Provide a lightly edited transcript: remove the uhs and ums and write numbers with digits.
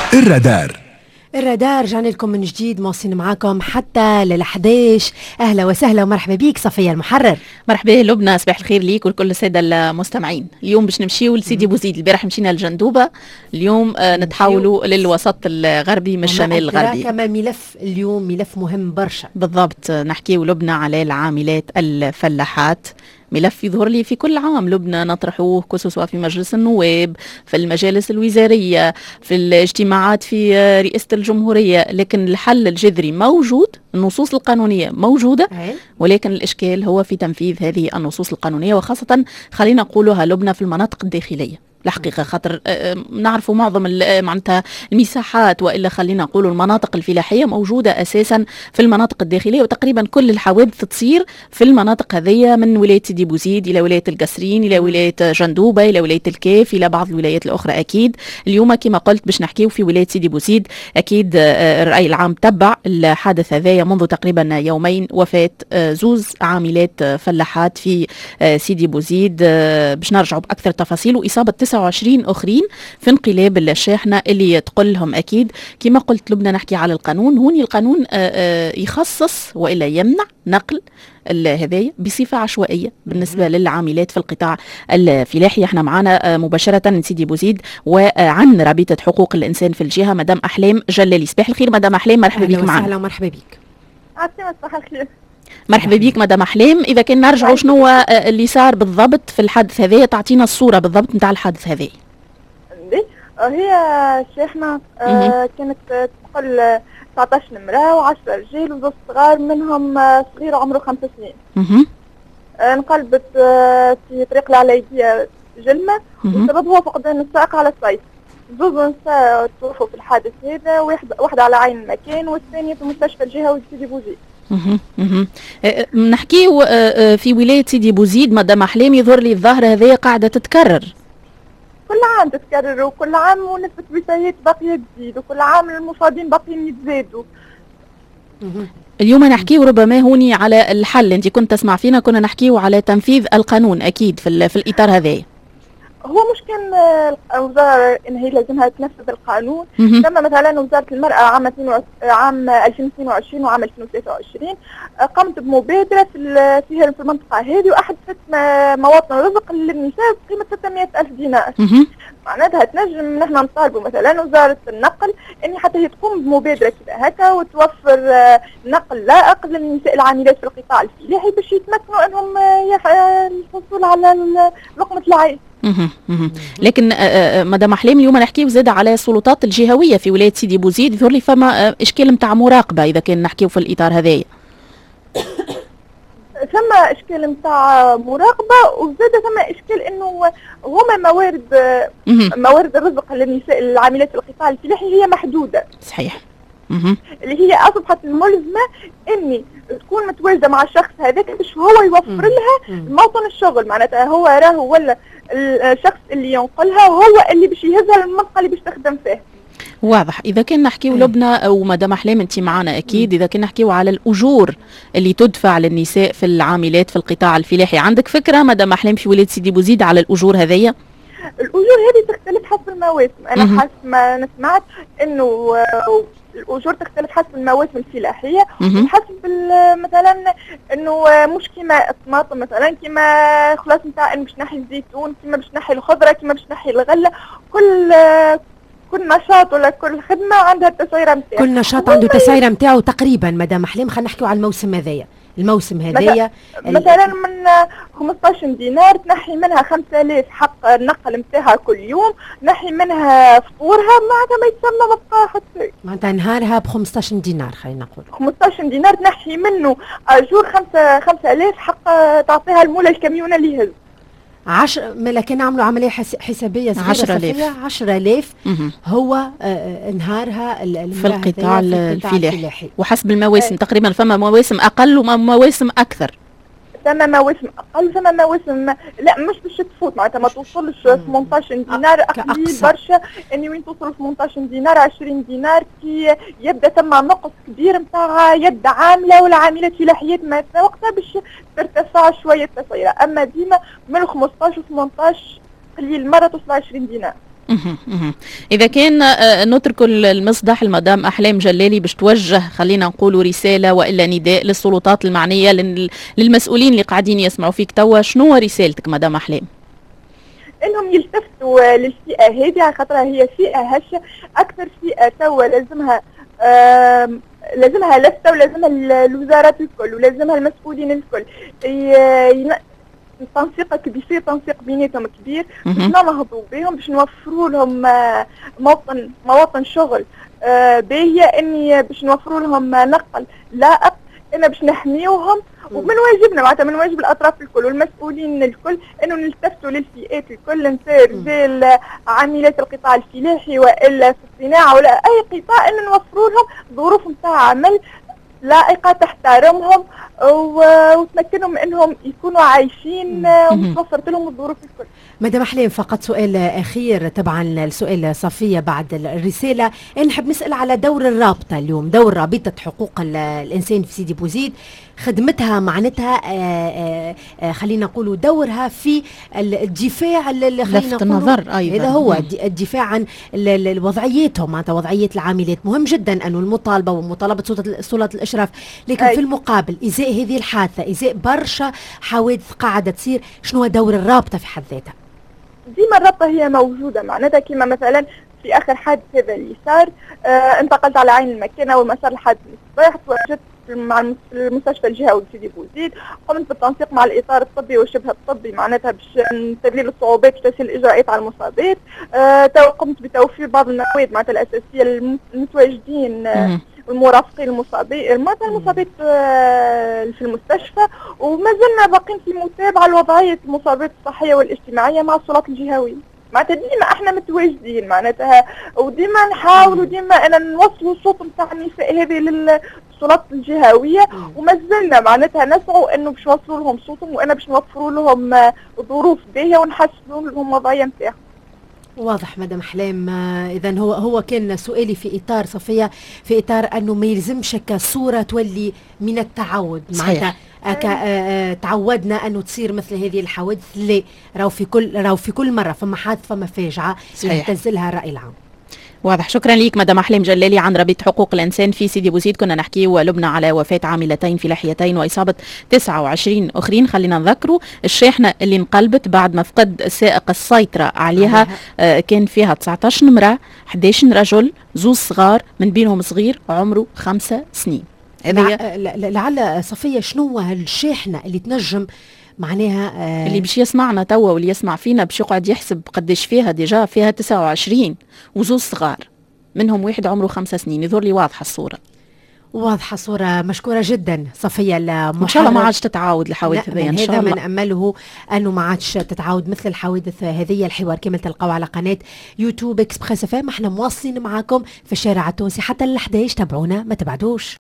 الرادار رجعنا لكم من جديد، موصين معاكم حتى لل11. اهلا وسهلا ومرحبا بيك صفية المحرر. مرحبا لبنى، صباح الخير ليك ولكل الساده المستمعين. اليوم باش نمشيو لسيدي بوزيد. البارح مشينا للجندوبه، اليوم نتحولوا للوسط الغربي من الشمال الغربي. كما ملف اليوم ملف مهم برشا. بالضبط، نحكيو لبنى على العاملات الفلاحات، ملف يظهر لي في كل عام لبنى نطرحوه، خصوصا في مجلس النواب، في المجالس الوزارية، في الاجتماعات في رئاسة الجمهورية، لكن الحل الجذري موجود، النصوص القانونية موجودة، ولكن الإشكال هو في تنفيذ هذه النصوص القانونية، وخاصة خلينا نقولها لبنى في المناطق الداخلية. الحقيقة خاطر نعرفوا معظم معناتها المساحات، وإلا خلينا نقولوا المناطق الفلاحية موجودة أساسا في المناطق الداخلية، وتقريبا كل الحوادث تصير في المناطق هذه، من ولاية سيدي بوزيد إلى ولاية القصرين إلى ولاية جندوبة إلى ولاية الكاف إلى بعض الولايات الأخرى. أكيد اليوم كما قلت باش نحكيو في ولاية سيدي بوزيد. أكيد الرأي العام تبع الحادث هذا منذ تقريبا يومين، وفاة زوز عاملات فلاحات في سيدي بوزيد. باش نرجعوا بأكثر تفاصيل، وإصابة 29 أخرين في انقلاب الشاحنة اللي تقول لهم. أكيد كما قلت لبنى نحكي على القانون، هوني القانون يخصص وإلا يمنع نقل هذايا بصفة عشوائية بالنسبة للعاملات في القطاع الفلاحي. احنا معانا مباشرة من سيدي بوزيد وعن رابطة حقوق الإنسان في الجهة مدام أحلام جلالي. صباح الخير مدام أحلام، مرحبا بك معنا. أهلا ومرحبا بك. صباح الخير. مرحبا بيك مدام أحلام. إذا كان نرجعوا شنو اللي صار بالضبط في الحادث هذا، تعطينا الصورة بالضبط نتاع الحادث هذا. هي شاحنة كانت تقل 19 امرأة و10 رجال وزوج صغار، منهم صغير عمره 5 سنين. انقلبت في طريق العلايدية جلمة، والسبب هو فقدان السائق على الصيف. زوج نساء توفوا في الحادث هذا، واحدة على عين المكان والثانية في مستشفى الجهة وسيدي بوزيد. نحكيو في ولاية سيدي بوزيد مدام أحلام، يظهر لي الظاهرة هذه قاعدة تتكرر كل عام، تتكرر وكل عام ونسبة الوفيات باقية تزيد، وكل عام المصابين باقيين يتزادوا. اليوم نحكيو ربما هوني على الحل. انت كنت تسمع فينا كنا نحكيو على تنفيذ القانون أكيد في الإطار هذا. هو مش كان الوزارة إن هي لازمها تنفذ القانون. كما مثلا وزارة المرأة عام 2022 وعام 2023 قامت بمبادرة في المنطقة هذه، وأحدثت مواطن رزق للنساء بقيمة 600,000 دينار. معناتها تنجم نحن نطالبوا مثلا وزارة النقل إن حتى هي تقوم بمبادرة كذا هكا، وتوفر نقل لائق للنساء العاملات في القطاع الفلاحي باش يتمكنوا أنهم الحصول على لقمة العيش. لكن مدام أحلام اليوم نحكيو زاد على السلطات الجهوية في ولاية سيدي بوزيد، يظهر لي فما إشكال متاع مراقبة إذا كان نحكيو في الإطار هذايا. ثم إشكال متاع مراقبة، وزاد ثم إشكال إنه هما موارد الرزق للنساء العاملات في القطاع الفلاحي هي محدودة. صحيح. اللي هي أصبحت الملزمة إني تكون متواجدة مع الشخص هذاك باش هو يوفر لها موطن الشغل. معناتها هو راهو ولا الشخص اللي ينقلها وهو اللي باش يهزها للمنطقة اللي باش تخدم فيها. واضح. إذا كان نحكيو لبنى أو مدام أحلام أنت معنا أكيد، إذا كان نحكيو على الأجور اللي تدفع للنساء في العاملات في القطاع الفلاحي، عندك فكرة مدام أحلام في ولاية سيدي بوزيد على الأجور هذية؟ الأجور هذه تختلف حسب المواسم. أنا حسب ما سمعت إنه الأجور تختلف حسب المواسم الفلاحية، وحسب مثلا إنه مش كيما الطماطم مثلا، كيما خلاص نتاع باش نحي الزيتون، كيما باش نحي الخضرة، كيما باش نحي الغلة. كل نشاط ولا كل خدمة عندها التسعيرة نتاعها. كل نشاط عنده التسعيرة نتاعو تقريبا. مدام أحلام خلينا نحكيو على الموسم هذايا. الموسم هذايا مثلا من 15 دينار تنحي منها 5000 حق النقل نتاعها كل يوم، نحي منها فطورها، معناتها ما يتسمى ما بقى حتى معناتها نهارها ب 15 دينار. خلينا نقول 15 دينار تنحي منه اجور 5000 حق تعطيها المولى الكاميون اللي يهز 10. لكن نعملوا عملية حسابية 10,000 هو نهارها في القطاع الفلاحي، وحسب المواسم تقريبا فما مواسم أقل ومواسم أكثر. ثم مواسم أقل، ثم مواسم لا مش باش تفوت، معناتها ما توصلش 18 دينار أقل برشا. إني وين توصل 18 دينار 20 دينار كي يبدأ ثم نقص كبير نتاع يد عاملة ولا عاملة فلاحيات مثلا، وقتها باش ترتفع شوية التسعيرة. أما ديما من 15 و 18 قليل مرة توصل 20 دينار. إذا كان نترك المصدح المدام أحلام جلالي باش توجه خلينا نقول رسالة وإلا نداء للسلطات المعنية للمسؤولين اللي قاعدين يسمعوا فيك توا، شنو رسالتك مدام أحلام؟ انهم يلتفتوا للفئه هذه على خاطرها هي فئه هشه، اكثر فئه توا لازمها لفته، ولازمها الوزارات الكل، ولازمها المسؤولين الكل تنسيق كبير، تنسيق بيناتهم كبير باش ننهضوا بهم، باش نوفروا لهم مواطن شغل باهيه، اني باش نوفروا لهم نقل لائق، انا باش نحميوهم. ومن واجبنا معناتها من واجب الاطراف الكل والمسؤولين الكل انه نلتفتوا للفئات الكل، نساء رجال عاملات القطاع الفلاحي والا في الصناعه ولا اي قطاع، انه نوفروا لهم ظروف نتاع عمل لائقه تحترمهم وتمكنهم انهم يكونوا عايشين وتوفرت لهم الظروف الكل. مدام أحلام، فقط سؤال أخير طبعا السؤال صفية بعد الرسالة، نحب نسأل على دور الرابطة اليوم، دور رابطة حقوق الإنسان في سيدي بوزيد، خدمتها معناتها خلينا نقولوا دورها في الدفاع لفت النظر أيضا، هذا هو الدفاع عن وضعيتهم، معناتها وضعية العاملات. مهم جدا أنه المطالبة ومطالبة سلطة الإشراف، لكن في المقابل إزاء هذه الحادثة، إزاء برشا حوادث قاعدة تصير، شنو دور الرابطة في حد ذاتها؟ ديما الرابطة هي موجودة، معناتها كما مثلا في آخر حادث هذا اللي صار، انتقلت على عين المكانة ومسار الحادث الصباح، تواجدت مع المستشفى الجهوي في سيدي بوزيد، قمت بالتنسيق مع الإطار الطبي والشبه الطبي معناتها باش تقليل الصعوبات وتسهيل الإجراءات على المصابات. قمت بتوفير بعض المواد معناتها الأساسية للمتواجدين والمرافقين المصابين في المستشفى، وما زلنا باقين في متابعة لوضعية المصابات الصحية والاجتماعية مع السلطات الجهوية. معناتها ديما احنا متواجدين معناتها، وديما نحاولوا ديما انا نوصلوا الصوت نتاع النساء هذه للسلطات الجهوية، وما زلنا معناتها نسعوا انه باش نوصلوا لهم صوتهم، وانا باش نوفروا لهم ظروف باهية ونحسنوا لهم الوضعية نتاعهم. واضح مدام أحلام. إذا هو كان سؤالي في إطار صفية، في إطار أنه ما يلزمش كصورة تولي من التعود، معناتها تعودنا أنه تصير مثل هذه الحوادث، لا، راو في كل مرة فما حادث فما فاجعة يهتزلها الرأي العام. واضح. شكرا ليك مدام أحلام جلالي عن رابطة حقوق الإنسان في سيدي بوزيد. كنا نحكي ولبنى على وفاة عاملتين فلاحيتين وإصابة 29 أخرين. خلينا نذكروا الشاحنة اللي انقلبت بعد ما فقد السائق السيطرة عليها كان فيها 19 امرأة، 11 رجل، 2 صغار من بينهم صغير عمره 5 سنين. لعل صفية شنو هالشاحنة اللي تنجم معناها اللي باش يسمعنا توا واللي يسمع فينا باش يقعد يحسب قداش فيها، ديجا فيها 29 و2 صغار منهم واحد عمره 5 سنين. يظهر لي واضحة الصورة. واضحة صورة. مشكورة جدا صفية إن شاء الله ما عادش تتعاود الحوادث هذه إن شاء الله. هذا من أمله أنه ما عادش تتعاود مثل الحوادث هذه. الحوار كامل تلقاو على قناة يوتيوب إكسبريس FM. احنا مواصلين معاكم في الشارع التونسي حتى ال11. تابعونا ما تبعدوش.